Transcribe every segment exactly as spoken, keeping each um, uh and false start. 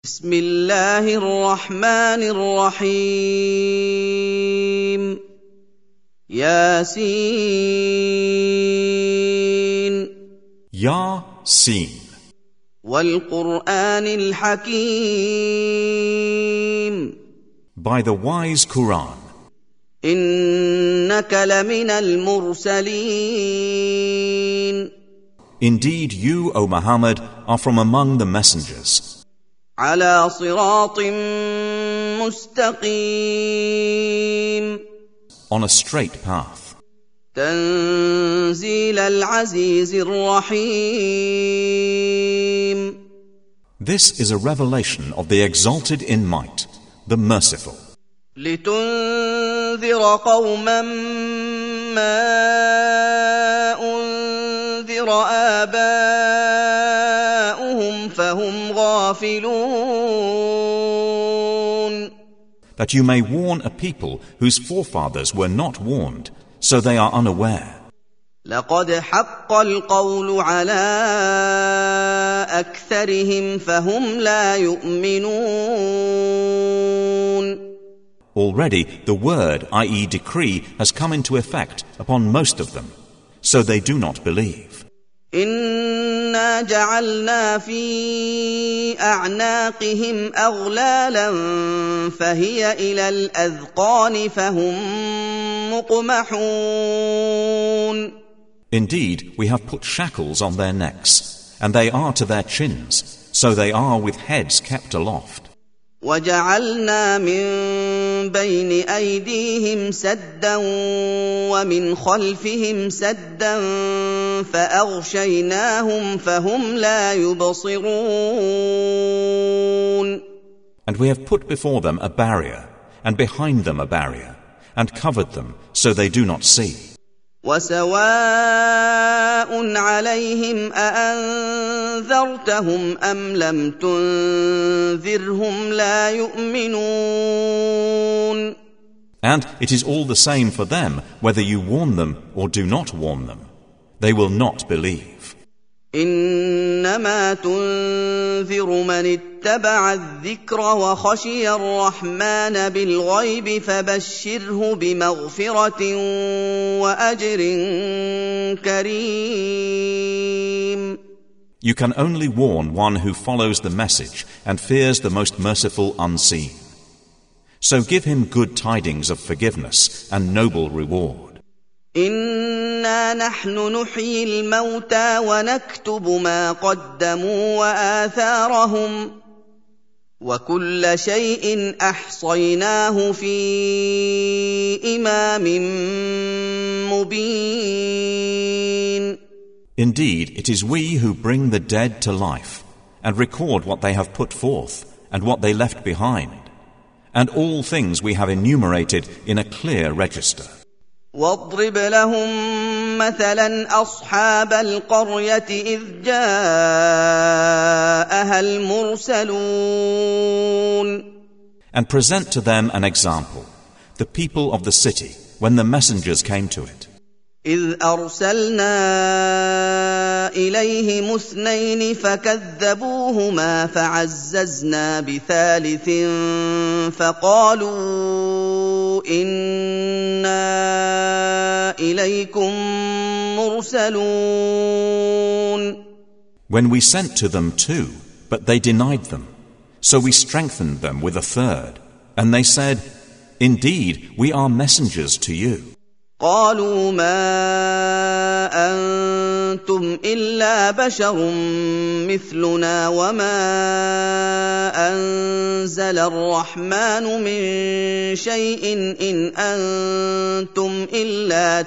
بسم الله الرحمن الرحيم ياسين ياسين والقرآن الحكيم By the wise Quran. إنك لمن المرسلين Indeed, you, O Muhammad, are from among the messengers. على صراط مستقيم On a straight path. تنزيل العزيز الرحيم This is a revelation of the exalted in might, the merciful. لتنذر قوما ما أنذر آباؤهم فهم غافلون. That you may warn a people whose forefathers were not warned, so they are unaware. لقد حق القول على أكثرهم فهم لا يؤمنون. Already the word, that is decree, has come into effect upon most of them, so they do not believe. إنا جعلنا في أعناقهم أغلالا فهي إلى الأذقان فهم مقمحون. Indeed, we have put shackles on their necks, and they are to their chins, so they are with heads kept aloft. وجعلنا من بين أيديهم سدا ومن خلفهم سدا فأغشيناهم فهم لا يبصرون. And we have put before them a barrier, and behind them a barrier, and covered them, so they do not see. وسواء عليهم أأنذرتهم أم لم تنذرهم لا يؤمنون. And it is all the same for them whether you warn them or do not warn them. They will not believe. إنما تنذر من اتبع الذكر وخشي الرحمن بالغيب فبشره بمغفرة وأجر كريم. You can only warn one who follows the message and fears the most merciful unseen. So give him good tidings of forgiveness and noble reward. إنا نحن نحيي الموتى ونكتب ما قدموا وآثارهم وكل شيء أحصيناه في إمام مبين. Indeed, it is we who bring the dead to life and record what they have put forth and what they left behind, and all things we have enumerated in a clear register. واضرب لهم مثلا أصحاب القرية إذ جاءها المرسلون. And present to them an example, the people of the city, when the messengers came to it. إذ أرسلنا إليهم اثنين فكذبوهما فعززنا بثالث فقالوا إنا إليكم مرسلون. When we sent to them two, but they denied them, so we strengthened them with a third, and they said, Indeed, we are messengers to you. قالوا ما أنتم إلا بشر مثلنا وما أنزل الرحمن من شيء إن أنتم إلا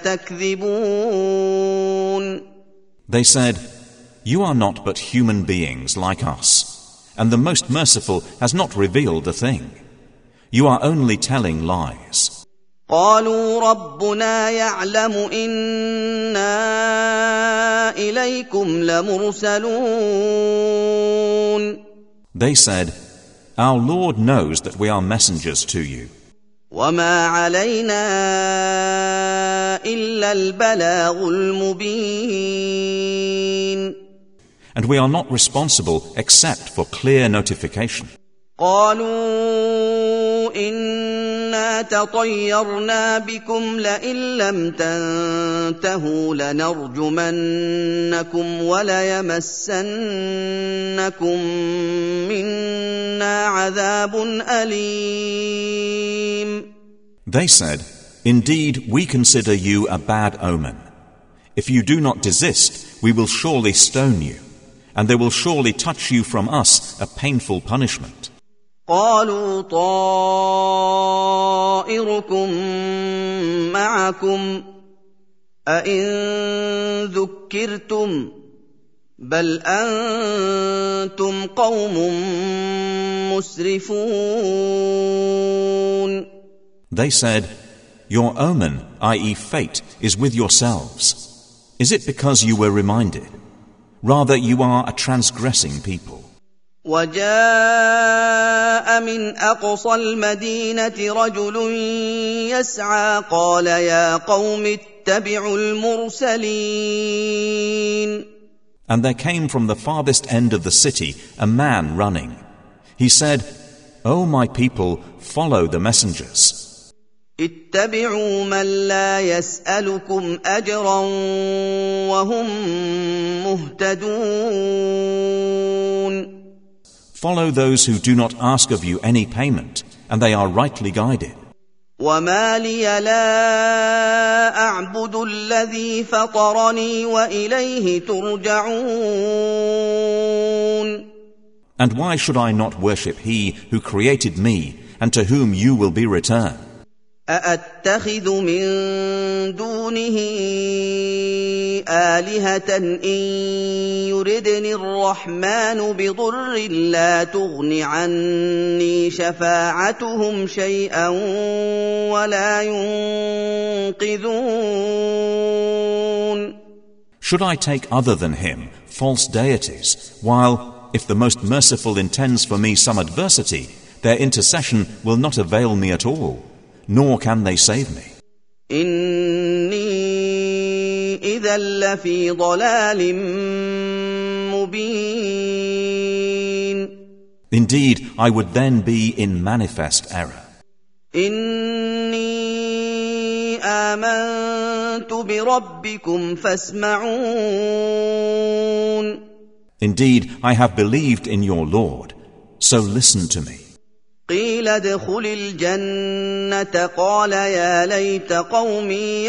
تكذبون. They said, You are not but human beings like us, and the Most Merciful has not revealed a thing. You are only telling lies. قالوا ربنا يعلم إنا إليكم لمرسلون. They said, Our Lord knows that we are messengers to you. وما علينا إلا البلاغ المبين. And we are not responsible except for clear notification. قالوا إنا تطيرنا بكم لئن لم تنتهوا لنرجمنكم وليمسنكم منا عذاب أليم. They said, "Indeed, we consider you a bad omen. If you do not desist, we will surely stone you, and there will surely touch you from us a painful punishment." قالوا طائركم معكم أئن ذكرتم بل أنتم قوم مسرفون. They said, "Your omen, that is fate, is with yourselves. Is it because you were reminded? Rather, you are a transgressing people." وجاء من أقصى المدينة رجل يسعى قال يا قوم اتبعوا المرسلين. And there came from the farthest end of the city a man running. He said, "O my people, follow the messengers." اتبعوا من لا يسألكم أجرا وهم مهتدون. Follow those who do not ask of you any payment, and they are rightly guided. وما لي لا أعبد الذي فطرني وإليه ترجعون. And why should I not worship He who created me, and to whom you will be returned? أأتخذ من دونه آلهة إن يردني الرحمن بضر لا تغن عني شفاعتهم شيئا ولا ينقذون. Should I take other than Him false deities, while, if the Most Merciful intends for me some adversity, their intercession will not avail me at all, nor can they save me? إني إذا لفي ضلال مبين. Indeed, I would then be in manifest error. إني آمنت بربكم فاسمعون. Indeed, I have believed in your Lord, so listen to me. قيل ادخل الجنة قال يا ليت قومي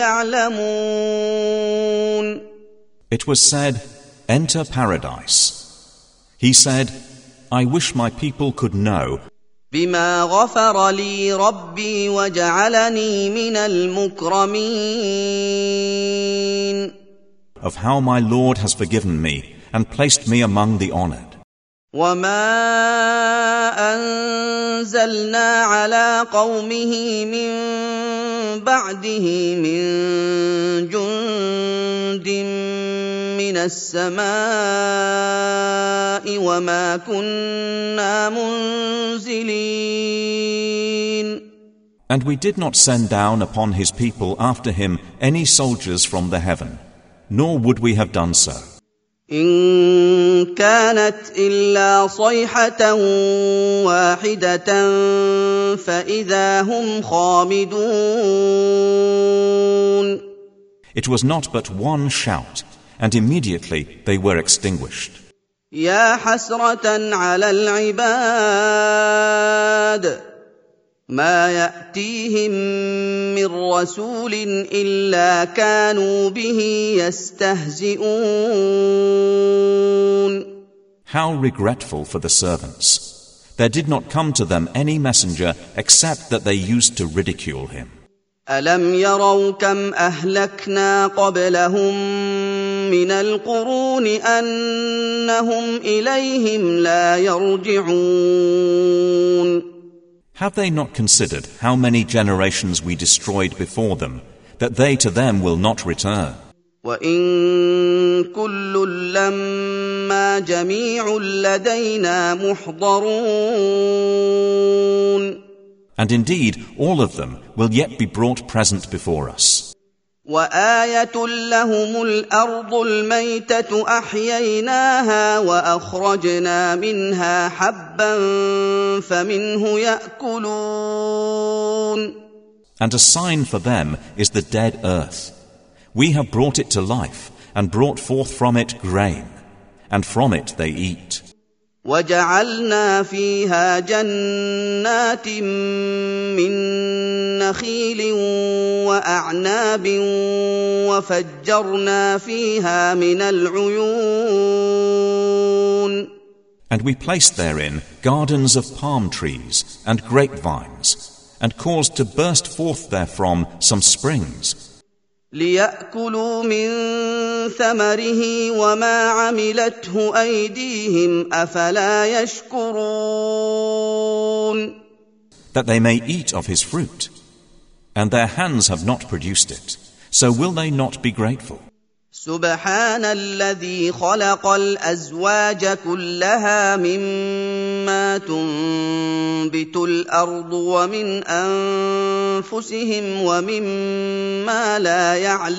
يعلمون. It was said, "Enter paradise." He said, "I wish my people could know بما غفر لي ربي وجعلني من المكرمين. of how my Lord has forgiven me and placed me among the honored." وما أنزلنا على قومه من بعده من جند من السماء وما كنا منزلين. And we did not send down upon his people after him any soldiers from the heaven, nor would we have done so. إن كانت إلا صيحة واحدة فإذا هم خامدون. It was not but one shout, and immediately they were extinguished. يا حسرة على العباد ما يأتيهم من رسول إلا كانوا به يستهزئون. How regretful for the servants! There did not come to them any messenger except that they used to ridicule him. ألم يروا كم أهلكنا قبلهم من القرون أنهم إليهم لا يرجعون. Have they not considered how many generations we destroyed before them, that they to them will not return? وَإِن كُلٌّ لَّمَّا جَمِيعٌ لَّدَيْنَا مُحْضَرُونَ. And indeed, all of them will yet be brought present before us. وآية لهم الأرض الميتة أحييناها وأخرجنا منها حبا فمنه يأكلون. And a sign for them is the dead earth. We have brought it to life and brought forth from it grain, and from it they eat. وجعلنا فيها جنات من نخيل وأعناب وفجرنا فيها من العيون. And we placed therein gardens of palm trees and grapevines, and caused to burst forth therefrom some springs. ليأكلوا من ثمره وما عملته أيديهم أفلا يشكرون. That they may eat of his fruit, and their hands have not produced it, so will they not be grateful. سبحان الذي خلق الأزواج كلها مما تنبت الأرض ومن أنفسهم ومما لا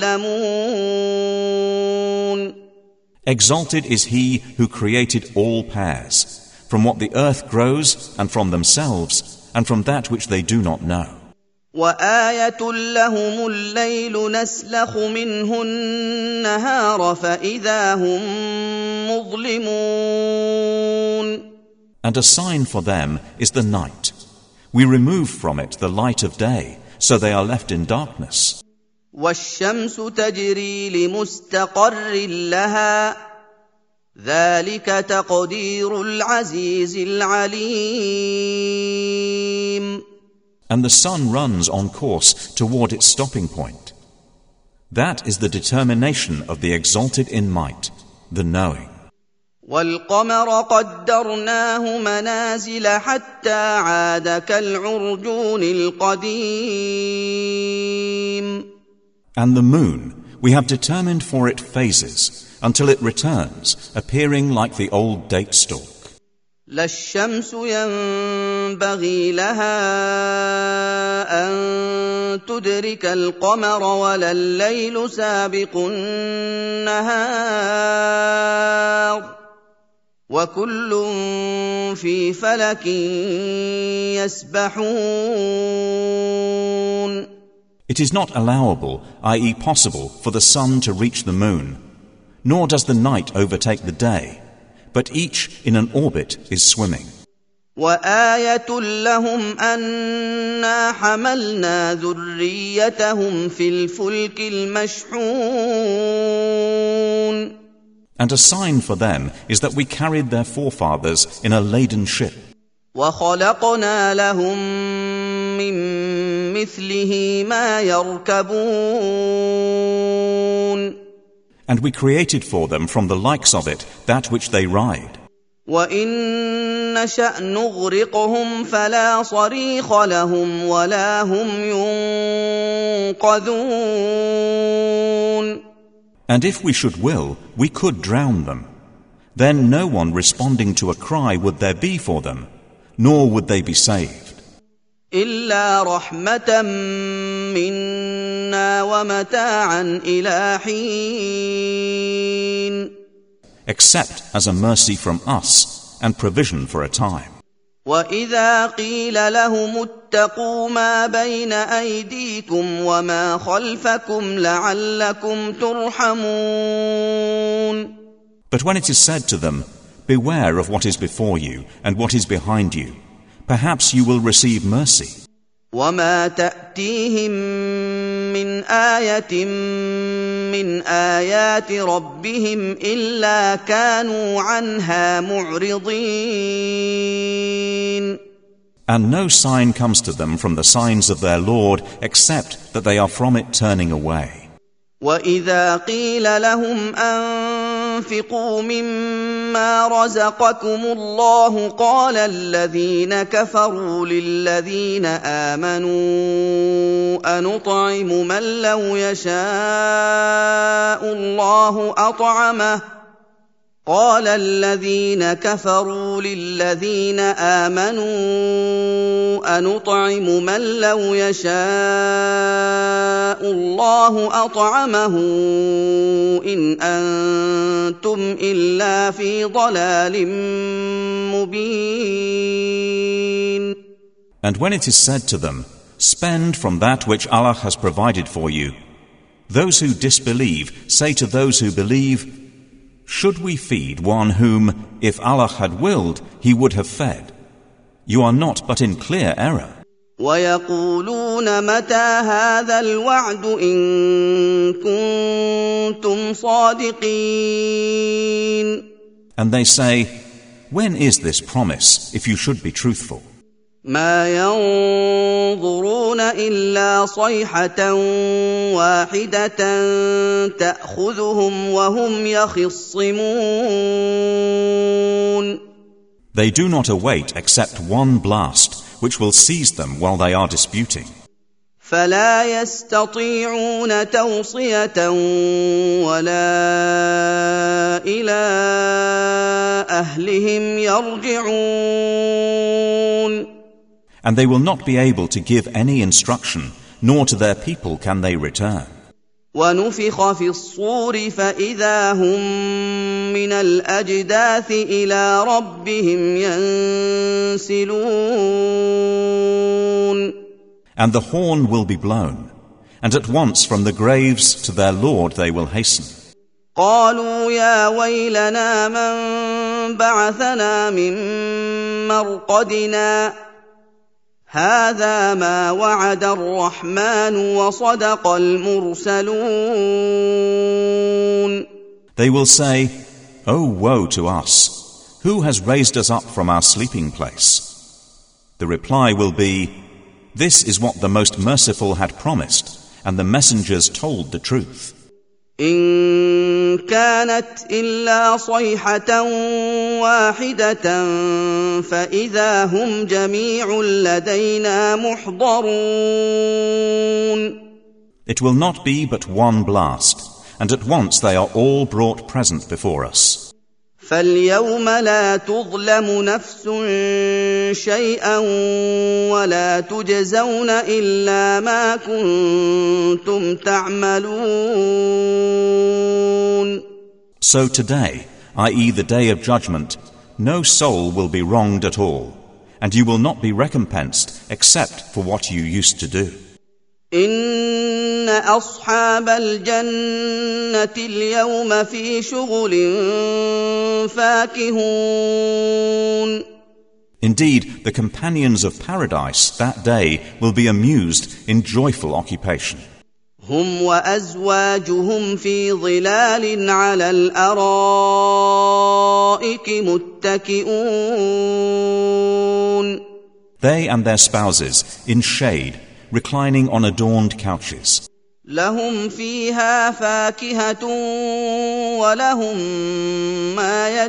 يعلمون. Exalted is he who created all pairs, from what the earth grows and from themselves and from that which they do not know. وآية لهم الليل نسلخ منه النهار فإذا هم مظلمون. And a sign for them is the night. We remove from it the light of day, so they are left in darkness. والشمس تجري لمستقر لها ذلك تقدير العزيز العليم. And the sun runs on course toward its stopping point. That is the determination of the exalted in might, the knowing. والقمر قدرناه منازل حتى عاد كالعرجون القديم. And the moon, we have determined for it phases, until it returns, appearing like the old date stalk. لا الشمس ينبغي لها أن تدرك القمر ولا الليل سابق النهار وكل في فلك يسبحون. It is not allowable, that is possible, for the sun to reach the moon, nor does the night overtake the day, but each in an orbit is swimming. وآية لهم أنا حملنا ذريتهم في الفلك المشحون. And a sign for them is that we carried their forefathers in a laden ship. وخلقنا لهم من مثله ما يركبون. And we created for them from the likes of it that which they ride. وإن نشأ نغرقهم فلا صريخ لهم ولا هم ينقذون. And if we should will, we could drown them. Then no one responding to a cry would there be for them, nor would they be saved. إلا رحمة منا ومتاعا إلى حين. Except as a mercy from us and provision for a time. وإذا قيل لهم اتقوا ما بين أيديكم وما خلفكم لعلكم ترحمون. But when it is said to them, beware of what is before you and what is behind you, perhaps you will receive mercy. وما تأتيهم من آية من آيات ربهم إلا كانوا عنها معرضين. And no sign comes to them from the signs of their Lord except that they are from it turning away. وإذا قيل لهم أنفقوا مما رزقكم الله قال الذين كفروا للذين آمنوا أنطعم من لو يشاء الله أطعمه قال الذين كفروا للذين آمنوا أنطعم من لو يشاء الله أطعمه إن أنتم إلا في ضلال مبين. And when it is said to them, spend from that which Allah has provided for you, those who disbelieve say to those who believe, should we feed one whom, if Allah had willed, he would have fed? You are not but in clear error. وَيَقُولُونَ مَتَى هَذَا الْوَعْدُ إِن كُنتُمْ صَادِقِينَ. And they say, when is this promise, if you should be truthful? مَا يَنظُرُونَ إِلَّا صَيْحَةً وَاحِدَةً تَأْخُذُهُمْ وَهُمْ يَخِصِّمُونَ. They do not await except one blast, which will seize them while they are disputing. فَلَا يَسْتَطِيعُونَ تَوْصِيَةً وَلَا إِلَىٰ أَهْلِهِمْ يَرْجِعُونَ. And they will not be able to give any instruction, nor to their people can they return. وَنُفِخَ فِي الصُّورِ فَإِذَا هُم مِّنَ الْأَجْدَاثِ إِلَىٰ رَبِّهِمْ يَنسِلُونَ. And the horn will be blown, and at once from the graves to their Lord they will hasten. قَالُوا يَا وَيْلَنَا مَن بَعَثَنَا مِن مَّرْقَدِنَا هَٰذَا مَا وَعَدَ الرَّحْمَٰنُ وَصَدَقَ الْمُرْسَلُونَ. They will say, "Oh, woe to us! Who has raised us up from our sleeping place?" The reply will be, "This is what the Most Merciful had promised, and the messengers told the truth." إِن كَانَتْ إِلَّا صَيْحَةً وَاحِدَةً فَإِذَا هُمْ جَمِيعٌ لَّدَيْنَا مُحْضَرُونَ. It will not be but one blast, and at once they are all brought present before us. فَالْيَوْمَ لَا تُظْلَمُ نَفْسٌ شَيْئًا وَلَا تُجْزَوْنَ إِلَّا مَا كُنتُمْ تَعْمَلُونَ. So today, that is the day of judgment, no soul will be wronged at all, and you will not be recompensed except for what you used to do. إِنَّ أَصْحَابَ الْجَنَّةِ الْيَوْمَ فِي شُغُلٍ فَاكِهُونَ. Indeed, the companions of paradise that day will be amused in joyful occupation. هُمْ وَأَزْوَاجُهُمْ فِي ظِلَالٍ عَلَى الْأَرَائِكِ مُتَّكِئُونَ. They and their spouses, in shade, reclining on adorned couches. لهم فيها فاكهة ولهم ما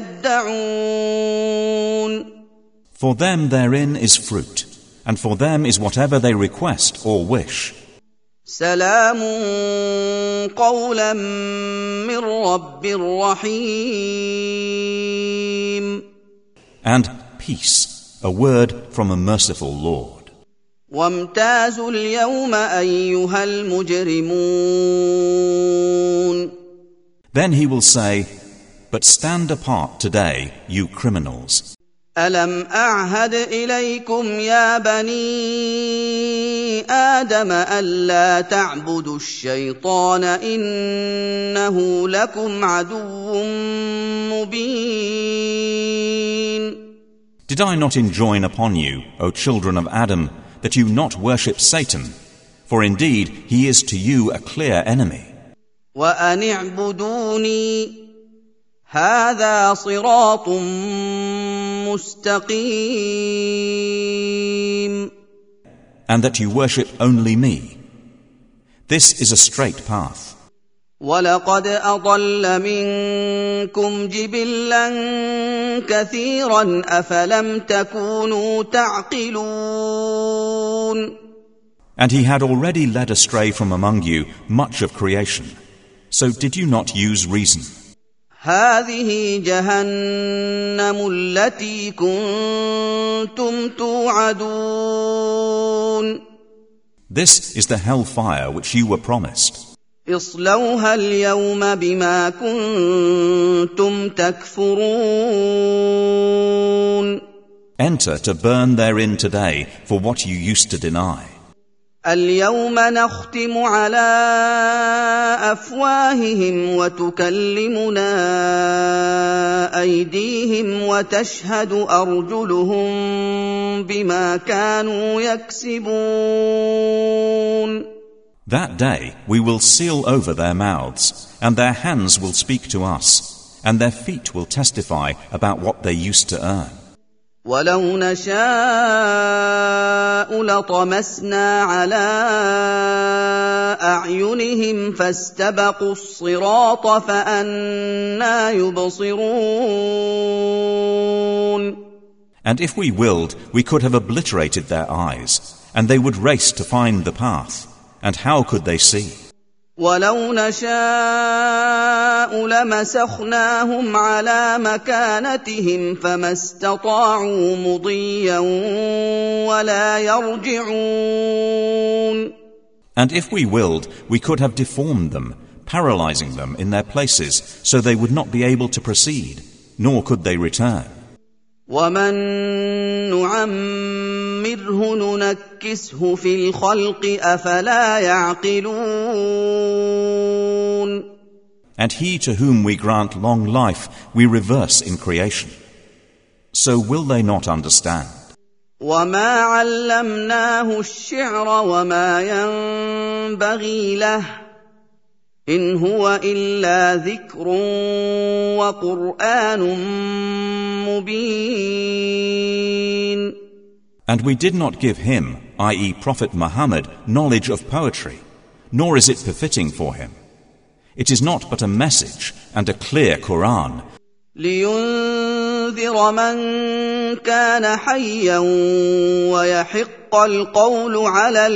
يدعون. For them therein is fruit, and for them is whatever they request or wish. سلام قولا من رب رحيم. And peace, a word from a merciful Lord. وامتازوا اليوم أيها المجرمون. Then he will say, but stand apart today, you criminals. ألم أعهد إليكم يا بني آدم ألا تعبدوا الشيطان إنه لكم عدو مبين. Did I not enjoin upon you, O children of Adam, that you not worship Satan, for indeed he is to you a clear enemy. وَأَنِ اعْبُدُونِي هَذَا صِرَاطٌ مُسْتَقِيمٌ. And that you worship only me. This is a straight path. وَلَقَدْ أَضَلَّ مِنكُمْ جِبِلًّا كَثِيرًا أَفَلَمْ تَكُونُوا تَعْقِلُونَ. And he had already led astray from among you much of creation. So did you not use reason? هذه جهنم التي كنتم توعدون. This is the hellfire which you were promised. اصلوها اليوم بما كنتم تكفرون. Enter to burn therein today for what you used to deny. اليوم نختم على أفواههم وتكلمنا أيديهم وتشهد أرجلهم بما كانوا يكسبون. That day we will seal over their mouths, and their hands will speak to us, and their feet will testify about what they used to earn. ولو نشاء لطمسنا على أعينهم فاستبقوا الصراط فأنى يبصرون. And if we willed, we could have obliterated their eyes, and they would race to find the path. And how could they see? ولو نشاء لمسخناهم على مكانتهم فما استطاعوا مضيا ولا يرجعون. And if we willed, we could have deformed them, paralyzing them in their places, so they would not be able to proceed, nor could they return. ومن نعمره ننكسه في الخلق أفلا يعقلون. And he to whom we grant long life we reverse in creation. So will they not understand? وما علمناه الشعر وما ينبغي له إن هو إلا ذكر وقرآن مبين. And we did not give him, that is Prophet Muhammad, knowledge of poetry, nor is it befitting for him. It is not but a message and a clear Quran. لينذر من كان حيا ويحق القول على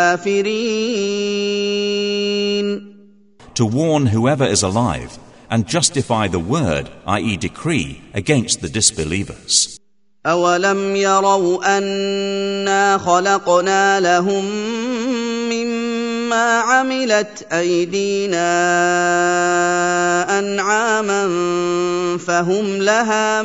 الكافرين. To warn whoever is alive and justify the word, that is decree, against the disbelievers. أولم يروا أنا خلقنا لهم مما عملت أيدينا أنعاما فهم لها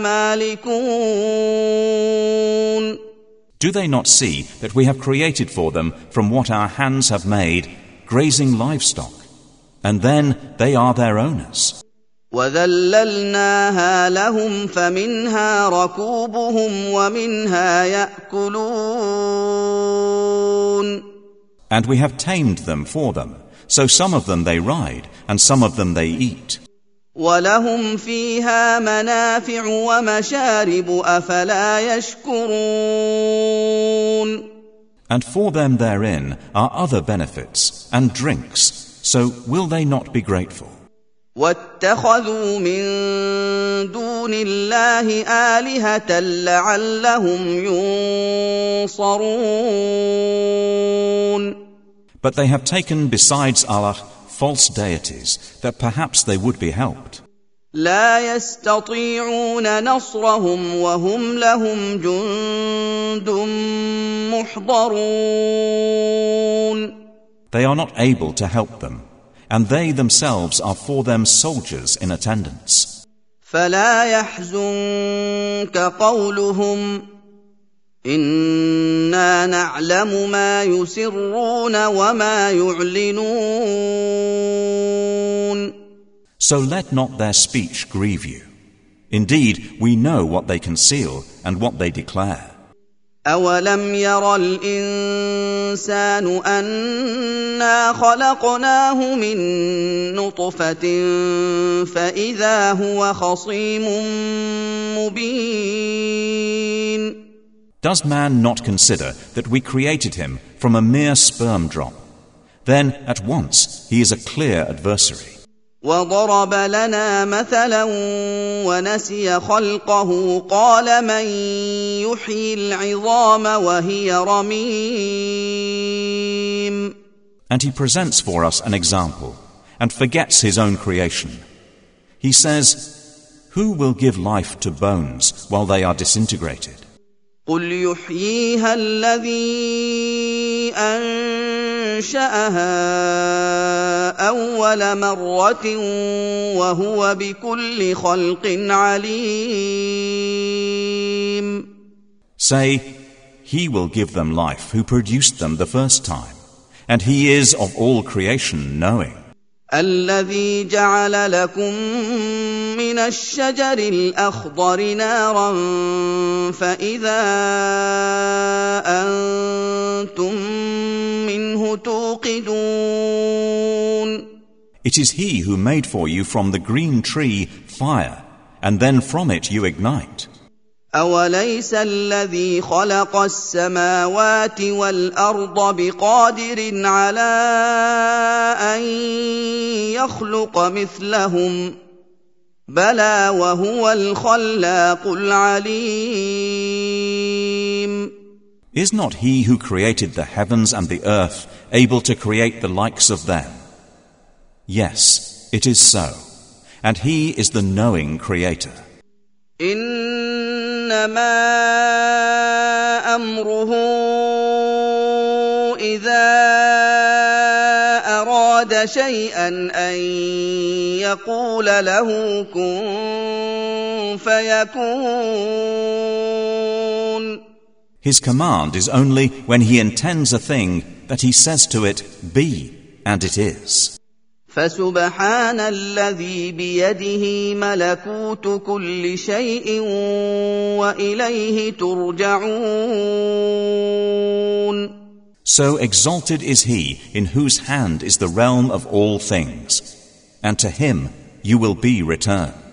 مالكون. Do they not see that we have created for them from what our hands have made grazing livestock, and then they are their owners? وَذَلَّلْنَاهَا لَهُمْ فَمِنْهَا رَكُوبُهُمْ وَمِنْهَا يَأْكُلُونَ. And we have tamed them for them, so some of them they ride, and some of them they eat. وَلَهُمْ فِيهَا مَنَافِعُ وَمَشَارِبُ أَفَلَا يَشْكُرُونَ. And for them therein are other benefits and drinks, so will they not be grateful? وَاتَّخَذُوا مِن دُونِ اللَّهِ آلِهَةً لَعَلَّهُمْ يُنصَرُونَ. But they have taken besides Allah false deities, that perhaps they would be helped. لا يستطيعون نصرهم وهم لهم جند محضرون. They are not able to help them, and they themselves are for them soldiers in attendance. فلا يحزنك قولهم إنا نعلم ما يسرون وما يعلنون. So let not their speech grieve you. Indeed, we know what they conceal and what they declare. أولم ير الإنسان أنا خلقناه من نطفة فإذا هو خصيم مبين. Does man not consider that we created him from a mere sperm drop? Then at once he is a clear adversary. وضرب لنا مثلا ونسي خلقه قال من يحيي العظام وهي رميم. And he presents for us an example and forgets his own creation. He says, Who will give life to bones while they are disintegrated? قل يحييها الذي أنشأها أول مرة وهو بكل خلق عليم. Say, He will give them life who produced them the first time, and He is of all creation knowing. الذي جعل لكم من الشجر الأخضر نارا فإذا أنتم منه توقدون. It is He who made for you from the green tree fire, and then from it you ignite. أوليس الذي خلق السماوات والأرض بقادر على أن يخلق مثلهم بلى وهو الخلاق العليم. Is not He who created the heavens and the earth able to create the likes of them? Yes, it is so, and He is the knowing Creator. إنما أمره إذا أراد شيئا أن يقول له كن فيكون. His command is only when He intends a thing that He says to it, be, and it is. فسبحان الذي بيده ملكوت كل شيء وإليه ترجعون. So exalted is He in whose hand is the realm of all things, and to Him you will be returned.